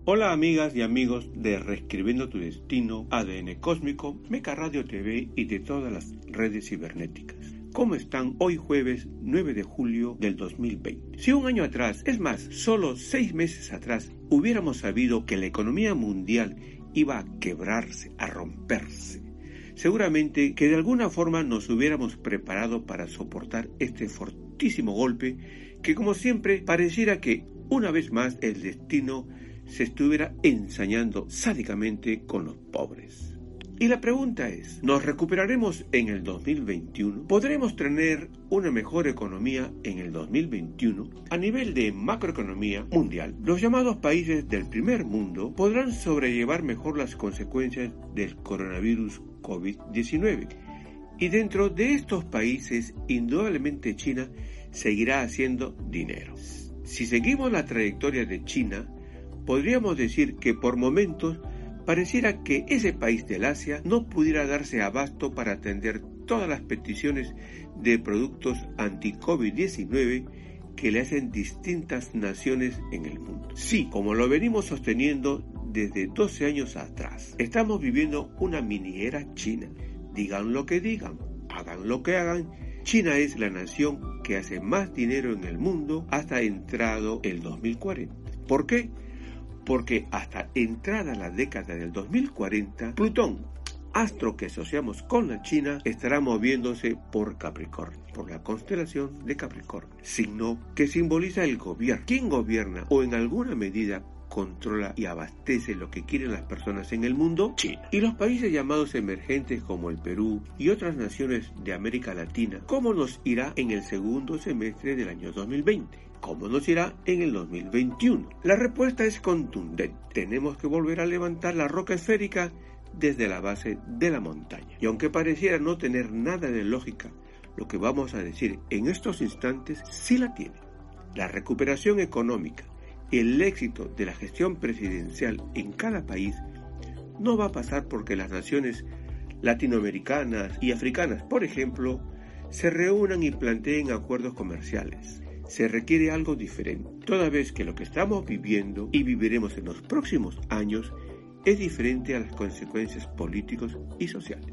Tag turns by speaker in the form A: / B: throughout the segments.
A: Hola amigas y amigos de Reescribiendo tu Destino, ADN Cósmico, Meca Radio TV y de todas las redes cibernéticas. ¿Cómo están hoy jueves 9 de julio del 2020? Si un año atrás, es más, solo 6 meses atrás, hubiéramos sabido que la economía mundial iba a quebrarse, a romperse, seguramente que de alguna forma nos hubiéramos preparado para soportar este fortísimo golpe que, como siempre, pareciera que una vez más el destino se estuviera ensañando sádicamente con los pobres. Y la pregunta es, ¿nos recuperaremos en el 2021? ¿Podremos tener una mejor economía en el 2021? A nivel de macroeconomía mundial, los llamados países del primer mundo podrán sobrellevar mejor las consecuencias del coronavirus COVID-19. Y dentro de estos países, indudablemente China seguirá haciendo dinero. Si seguimos la trayectoria de China, podríamos decir que por momentos pareciera que ese país del Asia no pudiera darse abasto para atender todas las peticiones de productos anti-COVID-19 que le hacen distintas naciones en el mundo. Sí, como lo venimos sosteniendo desde 12 años atrás, estamos viviendo una mini era china. Digan lo que digan, hagan lo que hagan, China es la nación que hace más dinero en el mundo hasta entrado el 2040. ¿Por qué? Porque hasta entrada la década del 2040, Plutón, astro que asociamos con la China, estará moviéndose por Capricornio, por la constelación de Capricornio, signo que simboliza el gobierno. ¿Quién gobierna o en alguna medida controla y abastece lo que quieren las personas en el mundo? China. Y los países llamados emergentes como el Perú y otras naciones de América Latina, ¿cómo nos irá en el segundo semestre del año 2020? ¿Cómo nos irá en el 2021? La respuesta es contundente. Tenemos que volver a levantar la roca esférica desde la base de la montaña. Y aunque pareciera no tener nada de lógica, lo que vamos a decir en estos instantes sí la tiene. La recuperación económica y el éxito de la gestión presidencial en cada país no va a pasar porque las naciones latinoamericanas y africanas, por ejemplo, se reúnan y planteen acuerdos comerciales. Se requiere algo diferente, toda vez que lo que estamos viviendo y viviremos en los próximos años es diferente a las consecuencias políticas y sociales.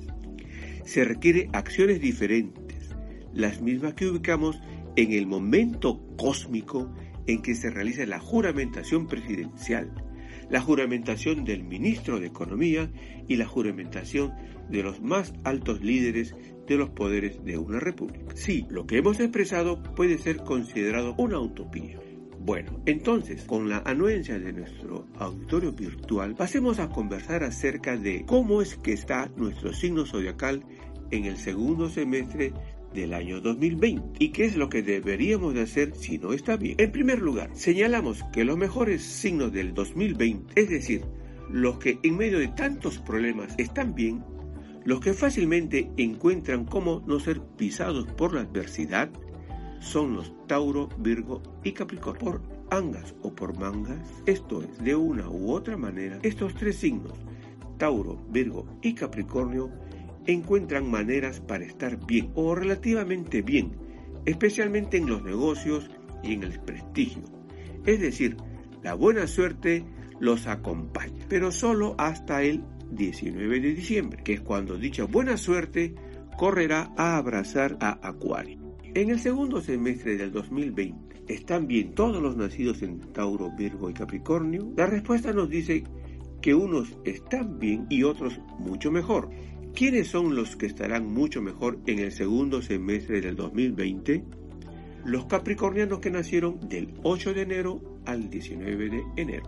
A: Se requiere acciones diferentes, las mismas que ubicamos en el momento cósmico en que se realiza la juramentación presidencial, la juramentación del ministro de Economía y la juramentación de los más altos líderes de los poderes de una república. Sí, lo que hemos expresado puede ser considerado una utopía. Bueno, entonces, con la anuencia de nuestro auditorio virtual, pasemos a conversar acerca de cómo es que está nuestro signo zodiacal en el segundo semestre del año 2020 y qué es lo que deberíamos de hacer si no está bien. En primer lugar, señalamos que los mejores signos del 2020, es decir, los que en medio de tantos problemas están bien, los que fácilmente encuentran cómo no ser pisados por la adversidad, son los Tauro, Virgo y Capricornio. Por angas o por mangas, esto es, de una u otra manera, estos tres signos, Tauro, Virgo y Capricornio, encuentran maneras para estar bien o relativamente bien, especialmente en los negocios y en el prestigio. Es decir, la buena suerte los acompaña, pero solo hasta el 19 de diciembre, que es cuando dicha buena suerte correrá a abrazar a Acuario. En el segundo semestre del 2020, ¿están bien todos los nacidos en Tauro, Virgo y Capricornio? La respuesta nos dice que unos están bien y otros mucho mejor. ¿Quiénes son los que estarán mucho mejor en el segundo semestre del 2020? Los capricornianos que nacieron del 8 de enero al 19 de enero.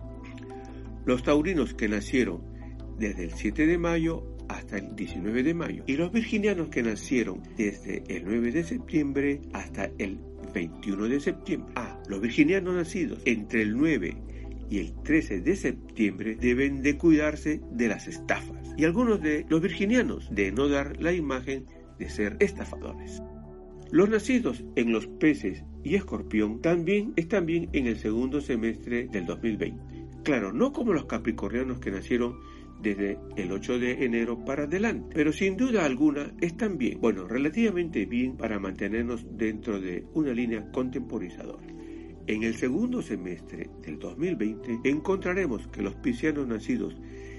A: Los taurinos que nacieron desde el 7 de mayo hasta el 19 de mayo. Y los virginianos que nacieron desde el 9 de septiembre hasta el 21 de septiembre. Los virginianos nacidos entre el 9 y el 13 de septiembre deben de cuidarse de las estafas. Y algunos de los virginianos de no dar la imagen de ser estafadores. Los nacidos en los Peces y Escorpión también están bien en el segundo semestre del 2020. Claro, no como los capricornianos que nacieron desde el 8 de enero para adelante, pero sin duda alguna están bien, relativamente bien para mantenernos dentro de una línea contemporizadora. En el segundo semestre del 2020 encontraremos que los piscianos nacidos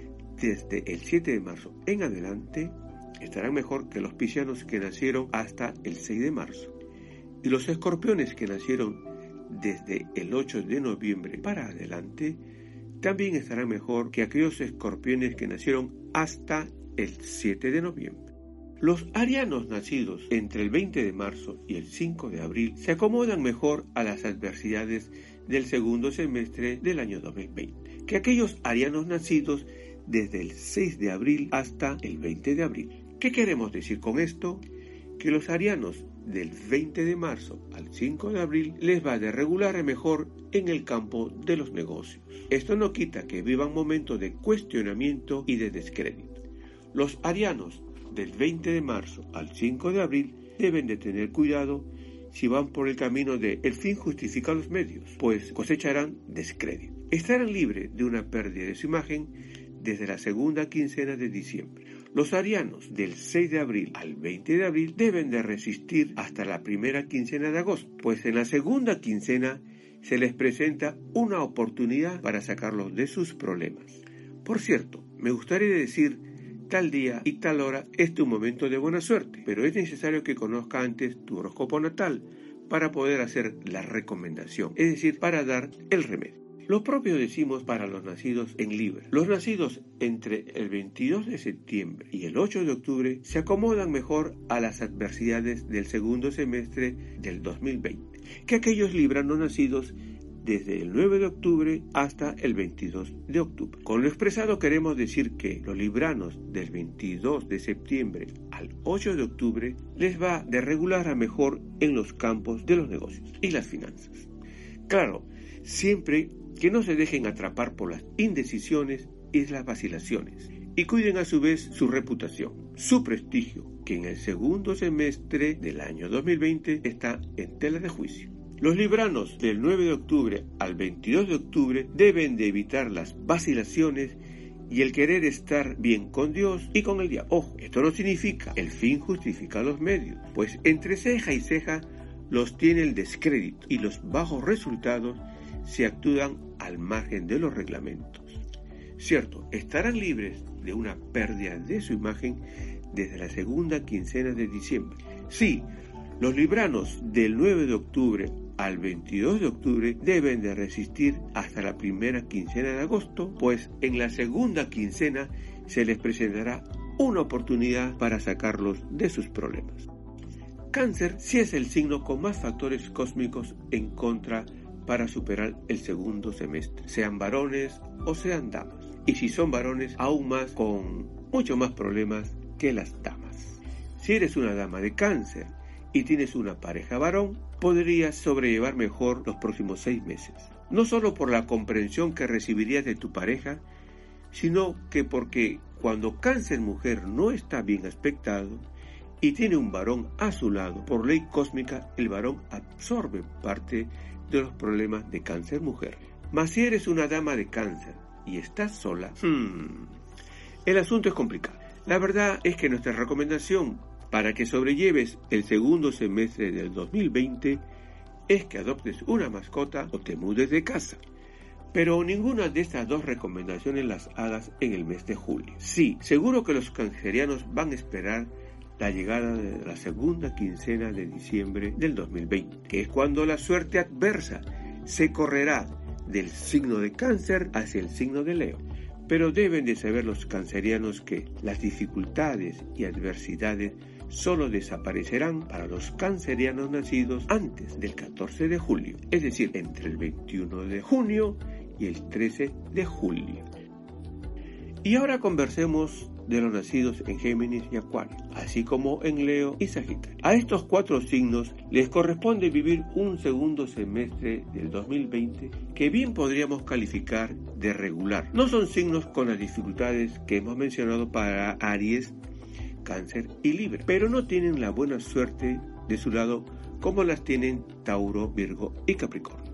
A: desde el 7 de marzo en adelante estarán mejor que los piscianos que nacieron hasta el 6 de marzo. Y los escorpiones que nacieron desde el 8 de noviembre para adelante también estarán mejor que aquellos escorpiones que nacieron hasta el 7 de noviembre. Los arianos nacidos entre el 20 de marzo y el 5 de abril se acomodan mejor a las adversidades del segundo semestre del año 2020 que aquellos arianos nacidos desde el 6 de abril hasta el 20 de abril. ¿Qué queremos decir con esto? Que los arianos del 20 de marzo al 5 de abril les va de regular a mejor en el campo de los negocios. Esto no quita que vivan momentos de cuestionamiento y de descrédito. Los arianos del 20 de marzo al 5 de abril deben de tener cuidado si van por el camino de el fin justifica los medios, pues cosecharán descrédito. Estarán libres de una pérdida de su imagen desde la segunda quincena de diciembre. Los arianos del 6 de abril al 20 de abril deben de resistir hasta la primera quincena de agosto, pues en la segunda quincena se les presenta una oportunidad para sacarlos de sus problemas. Por cierto, me gustaría decir tal día y tal hora es tu momento de buena suerte, pero es necesario que conozca antes tu horóscopo natal para poder hacer la recomendación, es decir, para dar el remedio. Lo propio decimos para los nacidos en Libra. Los nacidos entre el 22 de septiembre y el 8 de octubre se acomodan mejor a las adversidades del segundo semestre del 2020 que aquellos libranos nacidos desde el 9 de octubre hasta el 22 de octubre. Con lo expresado queremos decir que los libranos del 22 de septiembre al 8 de octubre les va de regular a mejor en los campos de los negocios y las finanzas. Claro, siempre que no se dejen atrapar por las indecisiones y las vacilaciones, y cuiden a su vez su reputación, su prestigio, que en el segundo semestre del año 2020 está en tela de juicio. Los libranos del 9 de octubre al 22 de octubre deben de evitar las vacilaciones y el querer estar bien con Dios y con el diablo. Ojo, esto no significa el fin justifica los medios, pues entre ceja y ceja los tiene el descrédito y los bajos resultados se actúan al margen de los reglamentos. Cierto, estarán libres de una pérdida de su imagen desde la segunda quincena de diciembre. Sí, los libranos del 9 de octubre al 22 de octubre deben de resistir hasta la primera quincena de agosto, pues en la segunda quincena se les presentará una oportunidad para sacarlos de sus problemas. Cáncer sí es el signo con más factores cósmicos en contra para superar el segundo semestre, sean varones o sean damas. Y si son varones, aún más, con mucho más problemas que las damas. Si eres una dama de Cáncer y tienes una pareja varón, podrías sobrellevar mejor los próximos 6 meses. No solo por la comprensión que recibirías de tu pareja, sino que porque cuando Cáncer mujer no está bien aspectado y tiene un varón a su lado, por ley cósmica, el varón absorbe parte de los problemas de Cáncer mujer. Mas si eres una dama de Cáncer y estás sola, el asunto es complicado. La verdad es que nuestra recomendación para que sobrelleves el segundo semestre del 2020 es que adoptes una mascota o te mudes de casa. Pero ninguna de estas dos recomendaciones las hagas en el mes de julio. Sí, seguro que los cancerianos van a esperar la llegada de la segunda quincena de diciembre del 2020, que es cuando la suerte adversa se correrá del signo de Cáncer hacia el signo de Leo. Pero deben de saber los cancerianos que las dificultades y adversidades solo desaparecerán para los cancerianos nacidos antes del 14 de julio, es decir, entre el 21 de junio y el 13 de julio. Y ahora conversemos de los nacidos en Géminis y Acuario, así como en Leo y Sagitario. A estos 4 signos les corresponde vivir un segundo semestre del 2020 que bien podríamos calificar de regular. No son signos con las dificultades que hemos mencionado para Aries, Cáncer y Libra, pero no tienen la buena suerte de su lado como las tienen Tauro, Virgo y Capricornio.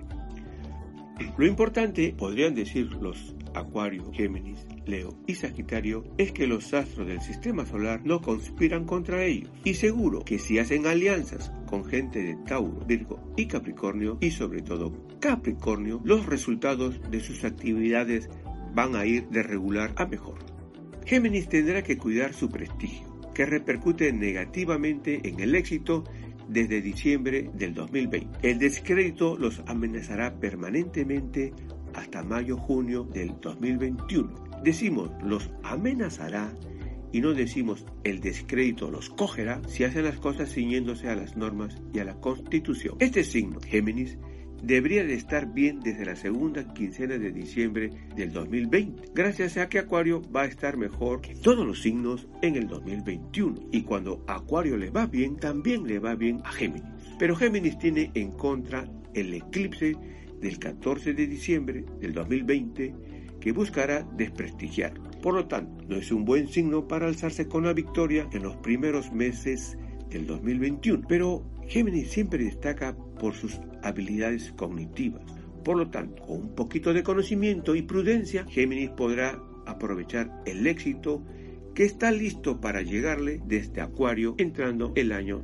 A: Lo importante, podrían decir los Acuario, Géminis, Leo y Sagitario, es que los astros del sistema solar no conspiran contra ellos. Y seguro que si hacen alianzas con gente de Tauro, Virgo y Capricornio, y sobre todo Capricornio, los resultados de sus actividades van a ir de regular a mejor. Géminis tendrá que cuidar su prestigio, que repercute negativamente en el éxito desde diciembre del 2020. El descrédito los amenazará permanentemente hasta mayo-junio del 2021. Decimos los amenazará y no decimos el descrédito los cogerá si hacen las cosas ciñéndose a las normas y a la Constitución. Este signo, Géminis, debería de estar bien desde la segunda quincena de diciembre del 2020, gracias a que Acuario va a estar mejor que todos los signos en el 2021. Y cuando Acuario le va bien, también le va bien a Géminis. Pero Géminis tiene en contra el eclipse del 14 de diciembre del 2020 que buscará desprestigiarlo. Por lo tanto, no es un buen signo para alzarse con la victoria en los primeros meses del 2021. Pero Géminis siempre destaca por sus habilidades cognitivas. Por lo tanto, con un poquito de conocimiento y prudencia, Géminis podrá aprovechar el éxito que está listo para llegarle desde Acuario entrando el año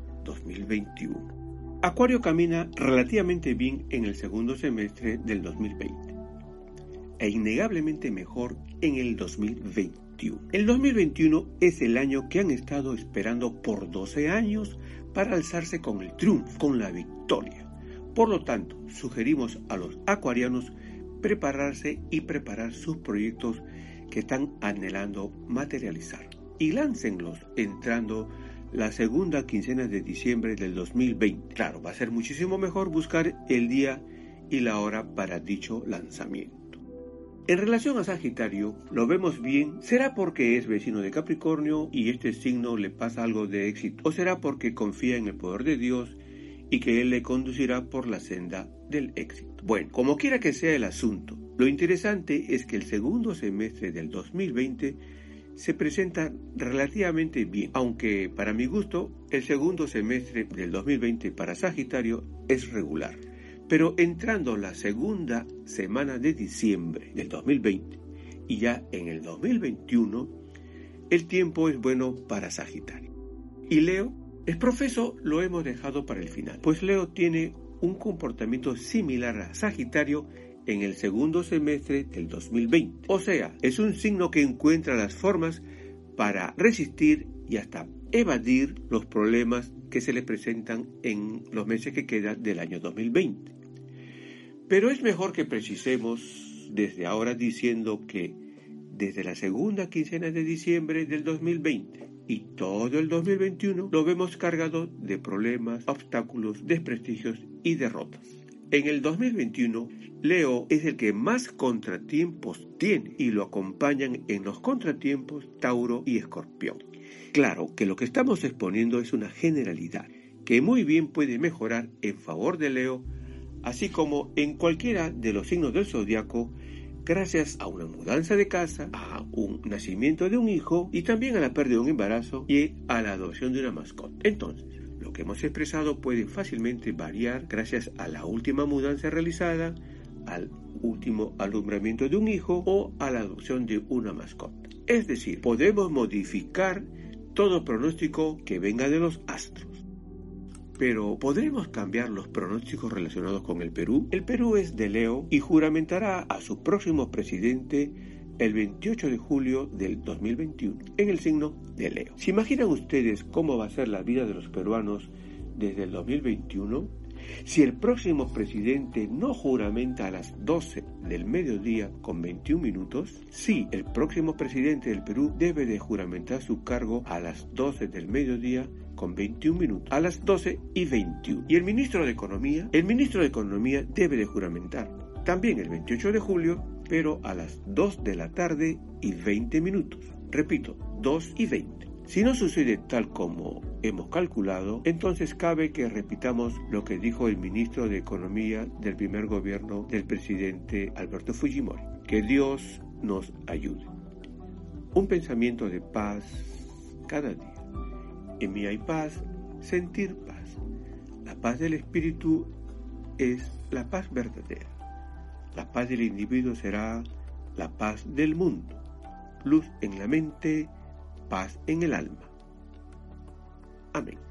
A: 2021. Acuario camina relativamente bien en el segundo semestre del 2020 e innegablemente mejor en el 2021. El 2021 es el año que han estado esperando por 12 años para alzarse con el triunfo, con la victoria. Por lo tanto, sugerimos a los acuarianos prepararse y preparar sus proyectos que están anhelando materializar. Y láncenlos entrando la segunda quincena de diciembre del 2020. Claro, va a ser muchísimo mejor buscar el día y la hora para dicho lanzamiento. En relación a Sagitario, lo vemos bien. ¿Será porque es vecino de Capricornio y este signo le pasa algo de éxito? ¿O será porque confía en el poder de Dios y que Él le conducirá por la senda del éxito? Bueno, como quiera que sea el asunto, lo interesante es que el segundo semestre del 2020 se presenta relativamente bien, aunque para mi gusto el segundo semestre del 2020 para Sagitario es regular. Pero entrando la segunda semana de diciembre del 2020 y ya en el 2021, el tiempo es bueno para Sagitario. Y Leo, el profeso lo hemos dejado para el final, pues Leo tiene un comportamiento similar a Sagitario en el segundo semestre del 2020. O sea, es un signo que encuentra las formas para resistir y hasta evadir los problemas que se le presentan en los meses que quedan del año 2020. Pero es mejor que precisemos desde ahora diciendo que desde la segunda quincena de diciembre del 2020 y todo el 2021 lo vemos cargado de problemas, obstáculos, desprestigios y derrotas. En el 2021, Leo es el que más contratiempos tiene y lo acompañan en los contratiempos Tauro y Escorpión. Claro que lo que estamos exponiendo es una generalidad que muy bien puede mejorar en favor de Leo, así como en cualquiera de los signos del zodiaco, gracias a una mudanza de casa, a un nacimiento de un hijo y también a la pérdida de un embarazo y a la adopción de una mascota. Entonces, lo que hemos expresado puede fácilmente variar gracias a la última mudanza realizada, al último alumbramiento de un hijo o a la adopción de una mascota. Es decir, podemos modificar todo pronóstico que venga de los astros. Pero ¿podremos cambiar los pronósticos relacionados con el Perú? El Perú es de Leo y juramentará a su próximo presidente el 28 de julio del 2021 en el signo de Leo. ¿Se imaginan ustedes cómo va a ser la vida de los peruanos desde el 2021? Si el próximo presidente no juramenta a las 12 del mediodía con 21 minutos, sí, el próximo presidente del Perú debe de juramentar su cargo a las 12 del mediodía con 21 minutos, a las 12:21. Y el ministro de Economía debe de juramentar también el 28 de julio, pero a las 2 de la tarde y 20 minutos. Repito, 2:20. Si no sucede tal como hemos calculado, entonces cabe que repitamos lo que dijo el ministro de Economía del primer gobierno del presidente Alberto Fujimori. Que Dios nos ayude. Un pensamiento de paz cada día. En mí hay paz, sentir paz. La paz del espíritu es la paz verdadera. La paz del individuo será la paz del mundo. Luz en la mente, paz en el alma. Amén.